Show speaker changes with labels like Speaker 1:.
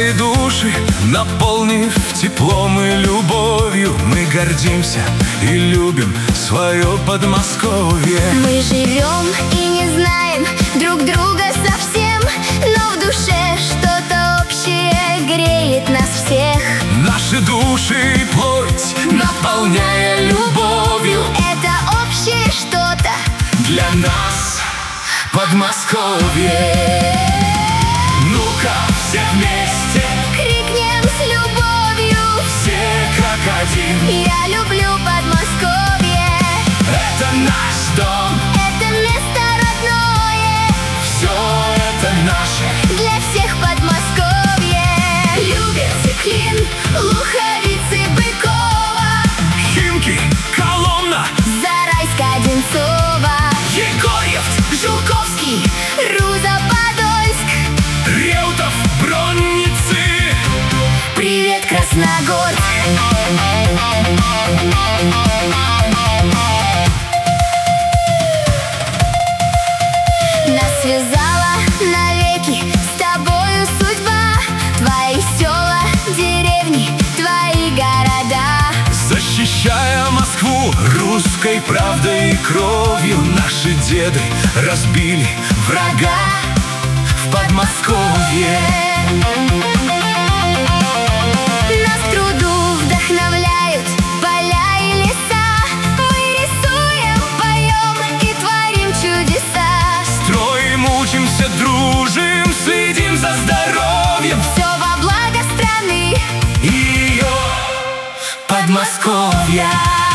Speaker 1: Наши души, наполнив теплом и любовью, мы гордимся и любим свое Подмосковье.
Speaker 2: Мы живем и не знаем друг друга совсем, но в душе что-то общее греет нас всех.
Speaker 1: Наши души и плоть, наполняя любовью,
Speaker 2: это общее что-то
Speaker 1: для нас Подмосковье. Ну-ка, все вместе
Speaker 2: крикнем с любовью,
Speaker 1: все как один.
Speaker 2: я люблю Подмосковье.
Speaker 1: Это наш дом,
Speaker 2: Это место родное,
Speaker 1: все это наше.
Speaker 2: для всех Подмосковье. Люберцы, Клин, Луховицы, Быкова,
Speaker 1: Химки, Коломна,
Speaker 2: Зарайск, Одинцово,
Speaker 1: Егорьев,
Speaker 2: Жуковский, Руза, Подольск.
Speaker 1: Реутов, Бронницы.
Speaker 2: Привет, Красногорск. Нас связала навеки с тобою судьба, твои села, деревни, твои города.
Speaker 1: Защищая Москву русской правдой и кровью, наши деды разбили врага в Подмосковье.
Speaker 2: Нас к труду вдохновляют поля и леса. Мы рисуем, поем и творим чудеса.
Speaker 1: Строим, учимся, дружим, следим за здоровьем
Speaker 2: Все во благо страны
Speaker 1: и ее Подмосковья.